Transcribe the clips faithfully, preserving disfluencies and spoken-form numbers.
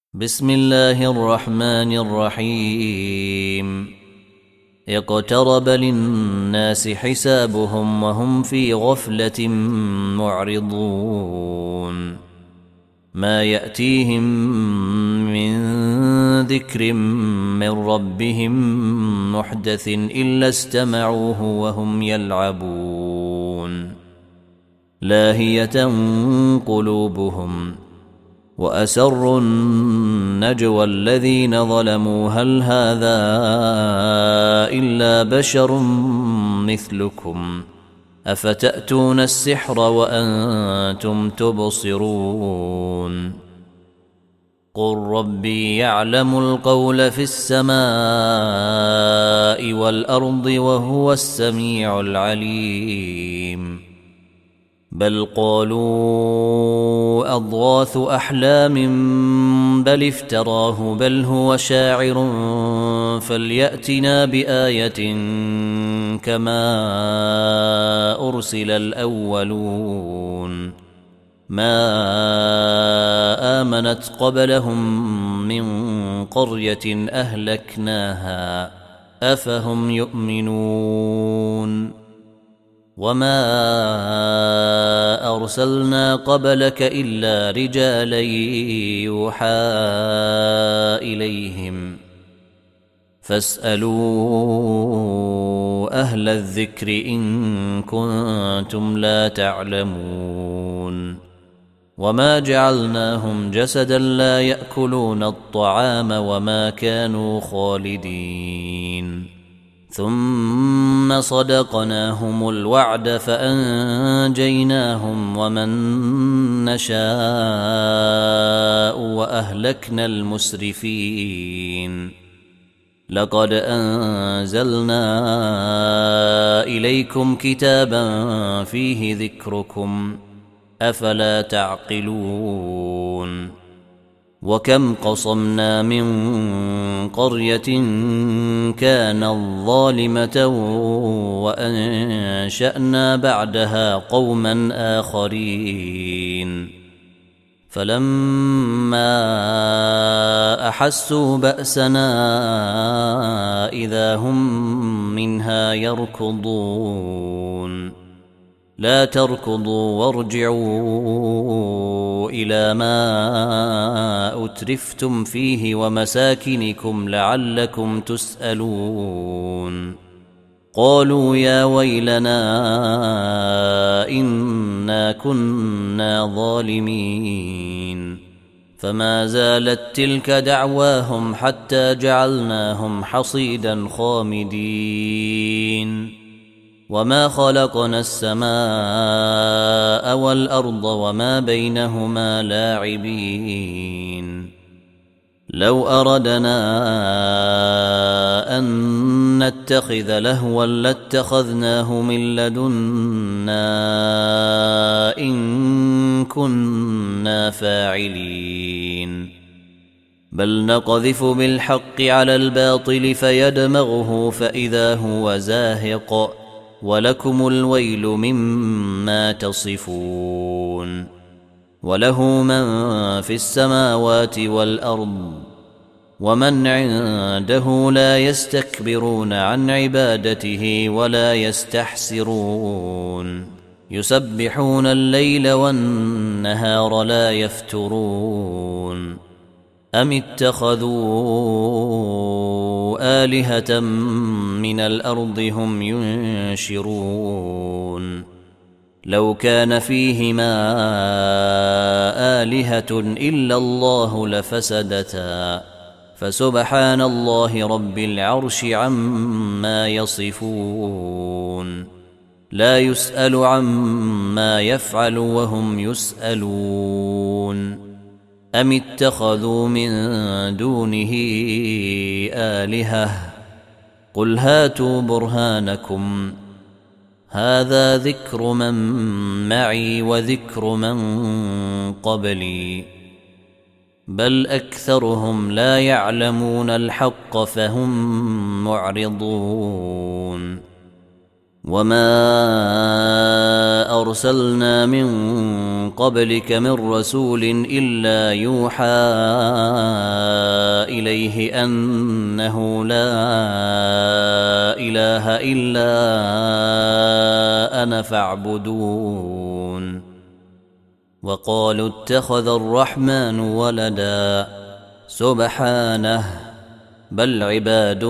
بسم الله الرحمن الرحيم. اقترب للناس حسابهم وهم في غفلة معرضون. ما يأتيهم من ذكر من ربهم محدث إلا استمعوه وهم يلعبون. لاهية قلوبهم وأسروا النجوى الذين ظلموا هل هذا إلا بشر مثلكم أفتأتون السحر وأنتم تبصرون. قل ربي يعلم القول في السماء والأرض وهو السميع العليم. بل قالوا أضغاث أحلام بل افتراه بل هو شاعر فليأتنا بآية كما أرسل الأولون. ما آمنت قبلهم من قرية أهلكناها أفهم يؤمنون. وما أرسلنا قبلك إلا رجالا يوحى إليهم فاسألوا أهل الذكر إن كنتم لا تعلمون. وما جعلناهم جسدا لا يأكلون الطعام وما كانوا خالدين. ثم صدقناهم الوعد فأنجيناهم ومن نشاء وأهلكنا المسرفين. لقد أنزلنا إليكم كتابا فيه ذكركم أفلا تعقلون. وكم قصمنا من قرية كانت ظالمة وأنشأنا بعدها قوما آخرين فلما أحسوا بأسنا إذا هم منها يركضون. لا تركضوا وارجعوا إلى ما أترفتم فيه ومساكنكم لعلكم تسألون. قالوا يا ويلنا إنا كنا ظالمين. فما زالت تلك دعواهم حتى جعلناهم حصيدا خامدين. وما خلقنا السماء والأرض وما بينهما لاعبين. لو أردنا أن نتخذ لهوا لاتخذناه من لدنا إن كنا فاعلين. بل نقذف بالحق على الباطل فيدمغه فإذا هو زاهق ولكم الويل مما تصفون. وله من في السماوات والأرض ومن عنده لا يستكبرون عن عبادته ولا يستحسرون. يسبحون الليل والنهار لا يفترون. أم اتخذوا آلهة من الأرض هم ينشرون. لو كان فيهما آلهة إلا الله لفسدتا فسبحان الله رب العرش عما يصفون. لا يسأل عما يفعل وهم يسألون. أم اتخذوا من دونه آلهة قل هاتوا برهانكم هذا ذكر من معي وذكر من قبلي بل أكثرهم لا يعلمون الحق فهم معرضون. وما أرسلنا من قبلك من رسول إلا يوحى إليه أنه لا إله إلا أنا فاعبدون. وقالوا اتخذ الرحمن ولدا سبحانه بل عباد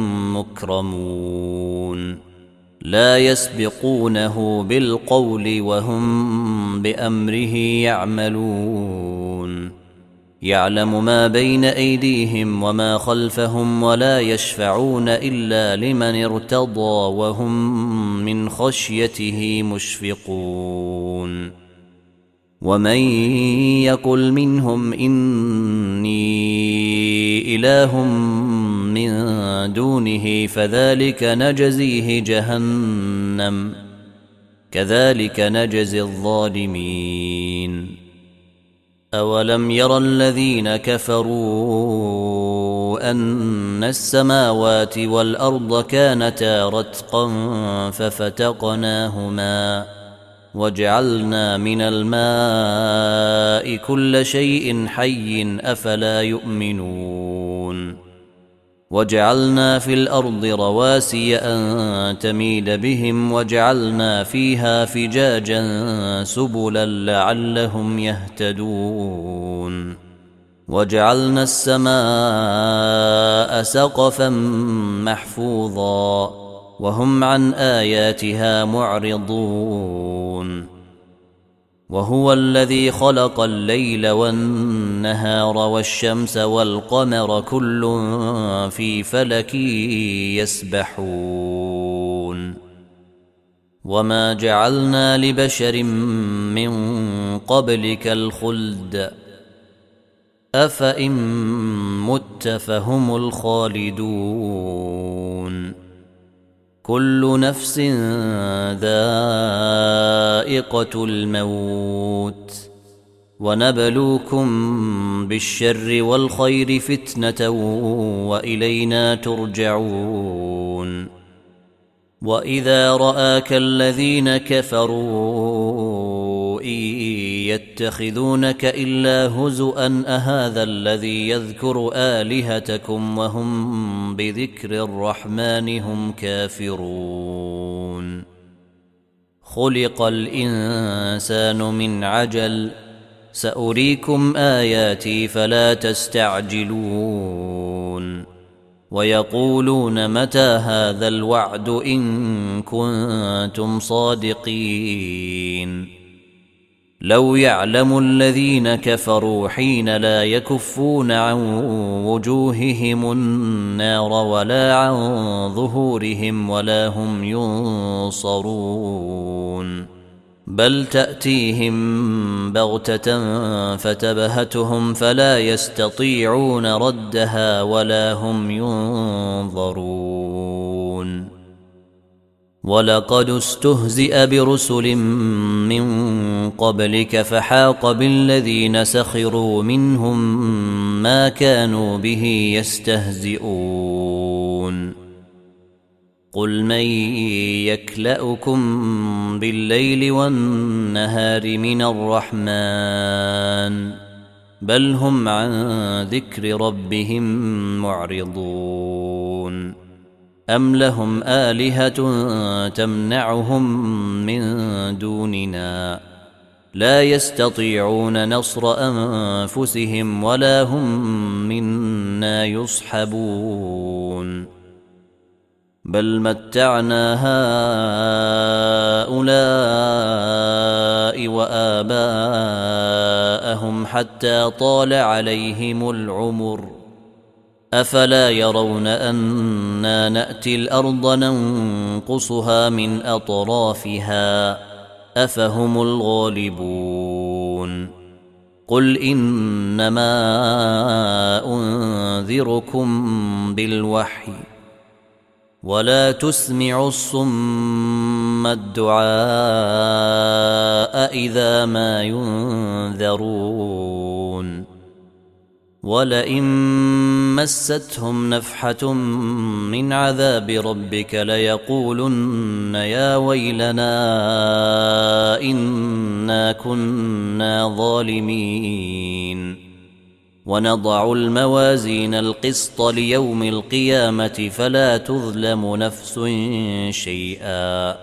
مكرمون لا يسبقونه بالقول وهم بأمره يعملون. يعلم ما بين أيديهم وما خلفهم ولا يشفعون إلا لمن ارتضى وهم من خشيته مشفقون. ومن يقل منهم إني إله من دونه فذلك نجزيه جهنم كذلك نجزي الظالمين. أولم ير الذين كفروا أن السماوات والأرض كانتا رتقا ففتقناهما وجعلنا من الماء كل شيء حي أفلا يؤمنون. وجعلنا في الأرض رواسي أن تميد بهم وجعلنا فيها فجاجا سبلا لعلهم يهتدون. وجعلنا السماء سقفا محفوظا وهم عن آياتها معرضون. وهو الذي خلق الليل والنهار والشمس والقمر كل في فلك يسبحون. وما جعلنا لبشر من قبلك الخلد أفإن مت فهم الخالدون. كل نفس ذائقة الموت ونبلوكم بالشر والخير فتنة وإلينا ترجعون. وإذا رآك الذين كفروا إن يتخذونك إلا هزؤا أهذا الذي يذكر آلهتكم وهم بذكر الرحمن هم كافرون. خلق الإنسان من عجل سأريكم آياتي فلا تستعجلون. ويقولون متى هذا الوعد إن كنتم صادقين. لو يعلم الذين كفروا حين لا يكفون عن وجوههم النار ولا عن ظهورهم ولا هم ينصرون بل تأتيهم بغتة فتبهتهم فلا يستطيعون ردها ولا هم ينظرون. ولقد استهزئ برسل من قبلك فحاق بالذين سخروا منهم ما كانوا به يستهزئون. قل من يكلأكم بالليل والنهار من الرحمن بل هم عن ذكر ربهم معرضون. أم لهم آلهة تمنعهم من دوننا لا يستطيعون نصر أنفسهم ولا هم منا يصحبون. بل متعنا هؤلاء وآباءهم حتى طال عليهم العمر أفلا يرون أنا نأتي الأرض ننقصها من أطرافها أفهم الغالبون. قل إنما أنذركم بالوحي ولا تسمع الصم الدعاء إذا ما ينذرون. ولئن مستهم نفحة من عذاب ربك ليقولن يا ويلنا إنا كنا ظالمين ونضع الموازين القسط ليوم القيامة فلا تظلم نفس شيئا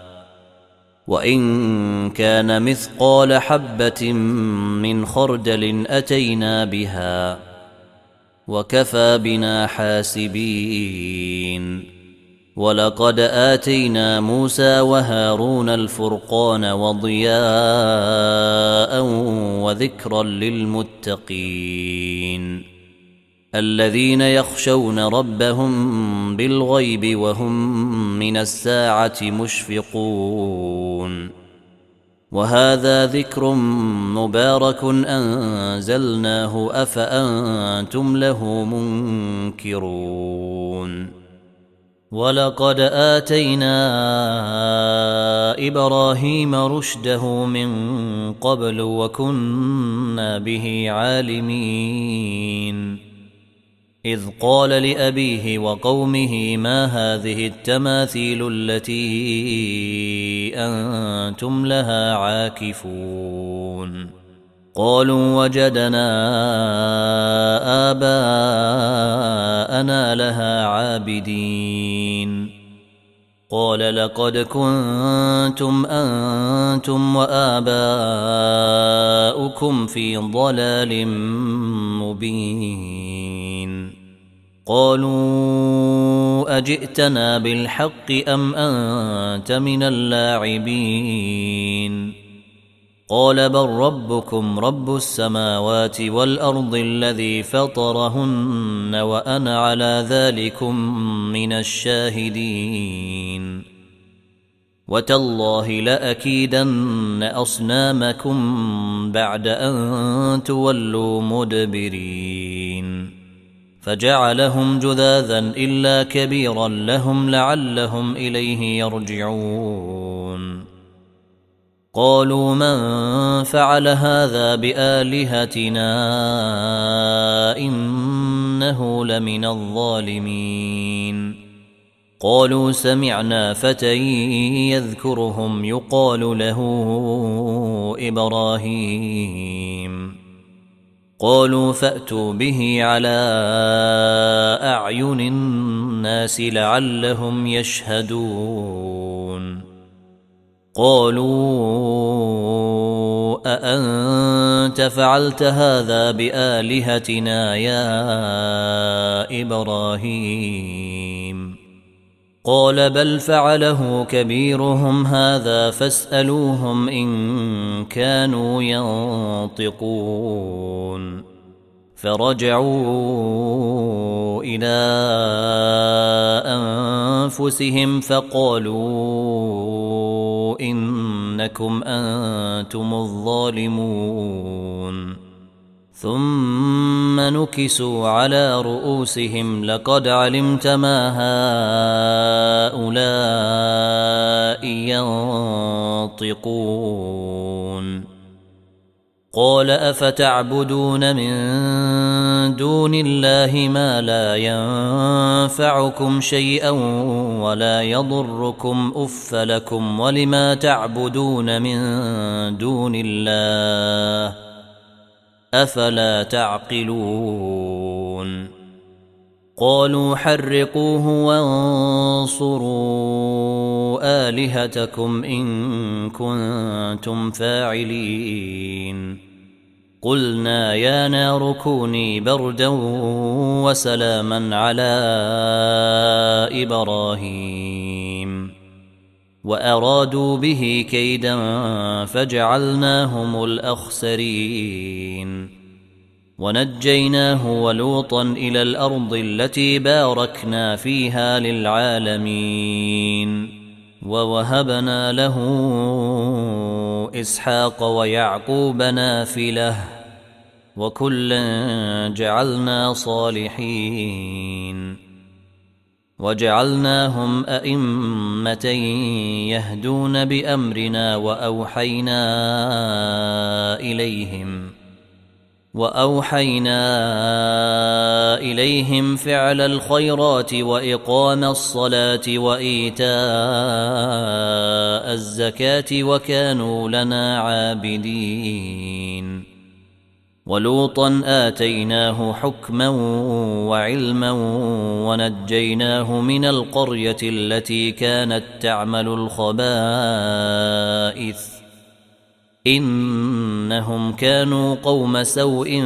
وإن كان مثقال حبة من خردل أتينا بها وكفى بنا حاسبين ولقد آتينا موسى وهارون الفرقان وضياء وذكرا للمتقين الذين يخشون ربهم بالغيب وهم من الساعة مشفقون وهذا ذكر مبارك أنزلناه أفأنتم له منكرون ولقد آتينا إبراهيم رشده من قبل وكنا به عالمين إذ قال لأبيه وقومه ما هذه التماثيل التي أنتم لها عاكفون قالوا وجدنا آباءنا لها عابدين قال لقد كنتم أنتم وآباؤكم في ضلال مبين قالوا أجئتنا بالحق أم أنت من اللاعبين قال بل ربكم رب السماوات والأرض الذي فطرهن وأنا على ذلكم من الشاهدين وتالله لأكيدن أصنامكم بعد أن تولوا مدبرين فجعلهم جذاذا إلا كبيرا لهم لعلهم إليه يرجعون قالوا من فعل هذا بآلهتنا إنه لمن الظالمين قالوا سمعنا فتى يذكرهم يقال له إبراهيم قالوا فأتوا به على أعين الناس لعلهم يشهدون قالوا أأنت فعلت هذا بآلهتنا يا إبراهيم قال بل فعله كبيرهم هذا فاسألوهم إن كانوا ينطقون فرجعوا إلى أنفسهم فقالوا إنكم أنتم الظالمون ثم نكسوا على رؤوسهم لقد علمت ما هؤلاء ينطقون قال أفتعبدون من دون الله ما لا ينفعكم شيئا ولا يضركم أف لكم ولما تعبدون من دون الله أفلا تعقلون قالوا حرقوه وانصروا آلهتكم إن كنتم فاعلين قلنا يا نار كوني بردا وسلاما على إبراهيم وأرادوا به كيدا فجعلناهم الأخسرين ونجيناه ولوطا إلى الأرض التي باركنا فيها للعالمين ووهبنا له إسحاق ويعقوب نافلة وكلا جعلنا صالحين وجعلناهم أئمة يهدون بأمرنا وأوحينا إليهم وأوحينا إليهم فعل الخيرات وإقام الصلاة وإيتاء الزكاة وكانوا لنا عابدين. ولوطا آتيناه حكما وعلما ونجيناه من القرية التي كانت تعمل الخبائث إنهم كانوا قوم سوء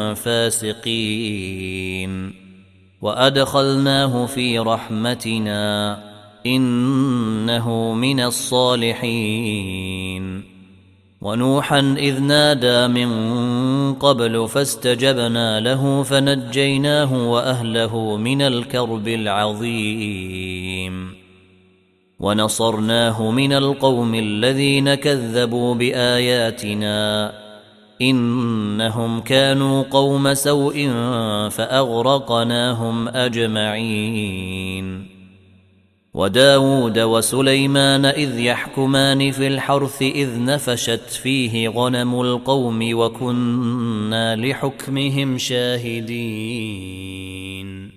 فاسقين. وأدخلناه في رحمتنا إنه من الصالحين. ونوحا إذ نادى من قبل فاستجبنا له فنجيناه وأهله من الكرب العظيم. ونصرناه من القوم الذين كذبوا بآياتنا إنهم كانوا قوم سوء فأغرقناهم أجمعين. وداود وسليمان إذ يحكمان في الحرث إذ نفشت فيه غنم القوم وكنا لحكمهم شاهدين.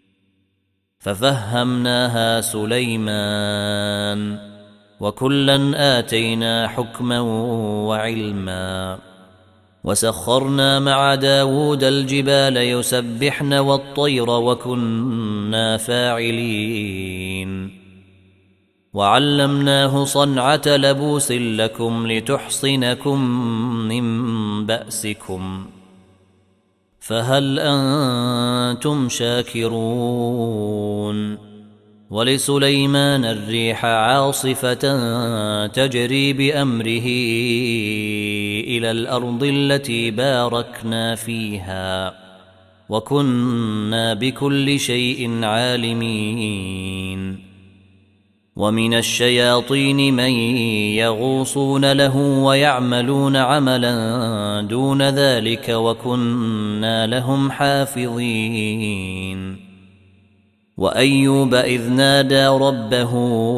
ففهمناها سليمان وكلا آتينا حكما وعلما. وسخرنا مع داود الجبال يسبحن والطير وكنا فاعلين. وعلمناه صنعة لبوس لكم لتحصنكم من بأسكم فهل أنتم شاكرون. ولسليمان الريح عاصفة تجري بأمره إلى الأرض التي باركنا فيها وكنا بكل شيء عالمين. ومن الشياطين من يغوصون له ويعملون عملا دون ذلك وكنا لهم حافظين. وأيوب إذ نادى ربه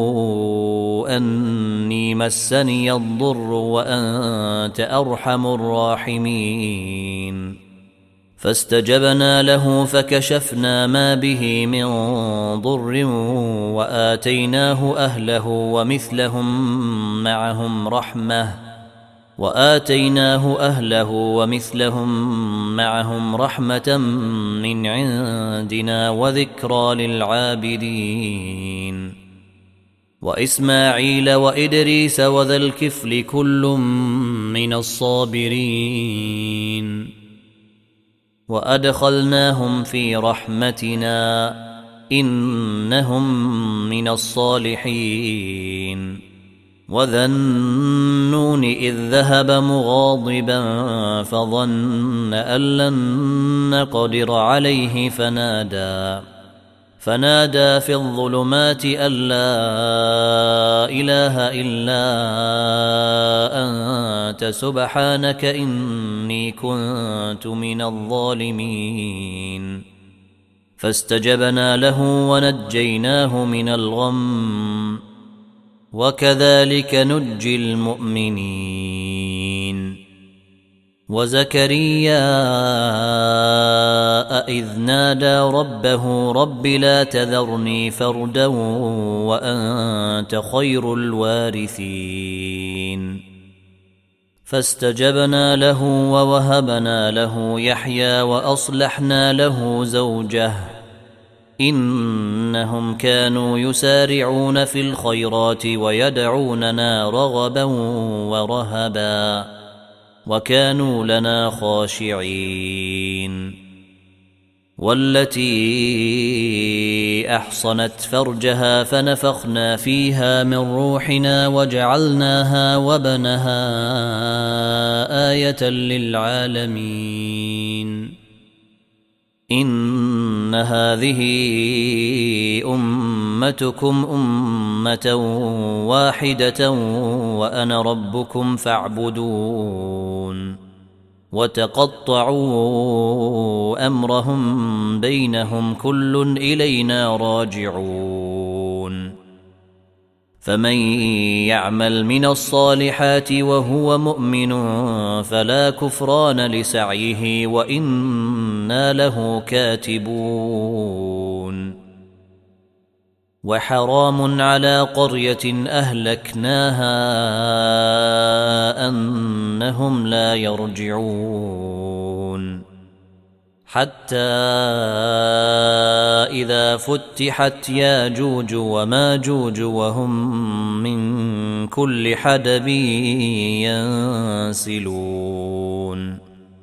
أني مسني الضر وأنت أرحم الراحمين. فاستجبنا له فكشفنا ما به من ضر وآتيناه أهله ومثلهم معهم رحمة وآتيناه أهله ومثلهم معهم رحمة من عندنا وذكرى للعابدين. وإسماعيل وإدريس وذا الكفل كل من الصابرين. وأدخلناهم في رحمتنا إنهم من الصالحين. وذا النون إذ ذهب مغاضبا فظن أن لن نقدر عليه فنادى فنادى في الظلمات أن لا إله إلا أنت سبحانك إني كنت من الظالمين. فاستجبنا له ونجيناه من الغم وكذلك نجي المؤمنين. وزكريا إذ نادى ربه رب لا تذرني فردا وأنت خير الوارثين. فاستجبنا له ووهبنا له يحيى وأصلحنا له زوجه إنهم كانوا يسارعون في الخيرات ويدعوننا رغبا ورهبا وكانوا لنا خاشعين. والتي أحصنت فرجها فنفخنا فيها من روحنا وجعلناها وبنها آية للعالمين. إن هذه أمتكم أمة واحدة وأنا ربكم فاعبدون. وتقطعوا أمرهم بينهم كل إلينا راجعون. فمن يعمل من الصالحات وهو مؤمن فلا كفران لسعيه وإنا له كاتبون. وحرام على قرية أهلكناها أنهم لا يرجعون حتى إذا فتحت ياجوج وماجوج وهم من كل حدب ينسلون.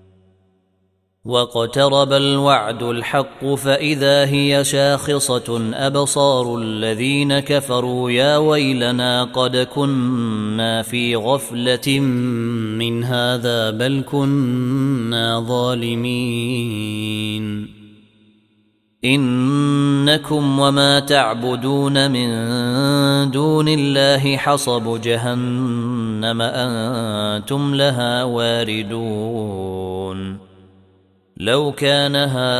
واقترب الوعد الحق فإذا هي شاخصة أبصار الذين كفروا يا ويلنا قد كنا في غفلة من هذا بل كنا ظالمين. إنكم وما تعبدون من دون الله حصب جهنم أنتم لها واردون. لو كان هؤلاء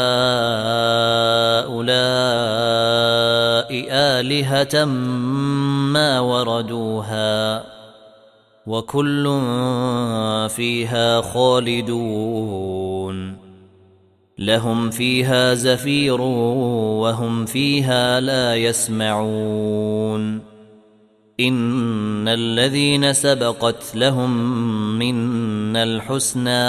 آلهة ما وردوها وكل فيها خالدون. لهم فيها زفير وهم فيها لا يسمعون. إن الذين سبقت لهم منا الحسنى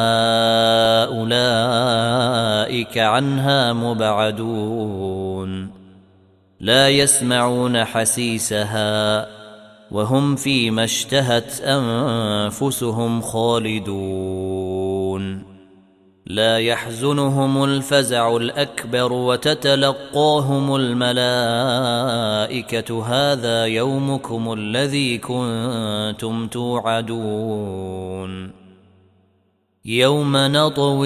أولئك عنها مبعدون. لا يسمعون حسيسها وهم فيما اشتهت أنفسهم خالدون. لا يحزنهم الفزع الأكبر وتتلقاهم الملائكة هذا يومكم الذي كنتم توعدون. يوم نطوي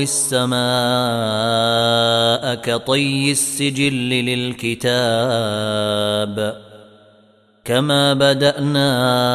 السماء كطي السجل للكتاب كما بدأنا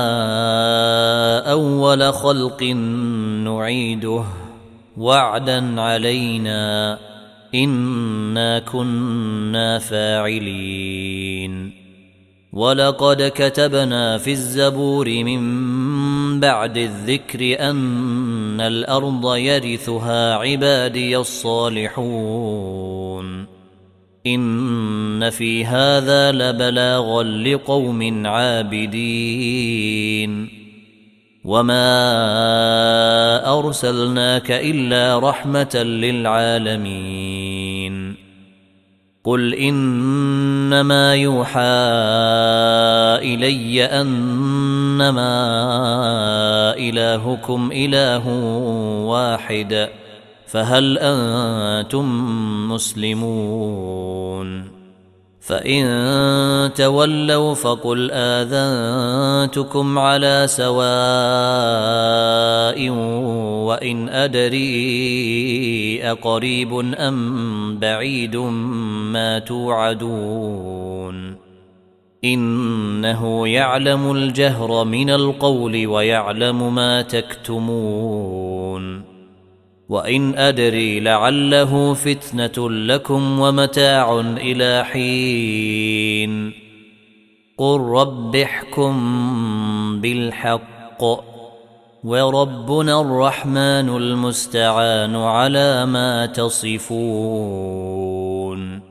أول خلق نعيده وعدا علينا إنا كنا فاعلين. ولقد كتبنا في الزبور من بعد الذكر أن الأرض يرثها عبادي الصالحون. إن في هذا لبلاغا لقوم عابدين. وما أرسلناك إلا رحمة للعالمين. قل إنما يوحى إلي أنما إلهكم إله واحد فهل أنتم مسلمون؟ فإن تولوا فقل آذنتكم على سواء وإن أدري أقريب أم بعيد ما توعدون. إنه يعلم الجهر من القول ويعلم ما تكتمون. وإن أدري لعله فتنة لكم ومتاع إلى حين. قل رب احكم بالحق وربنا الرحمن المستعان على ما تصفون.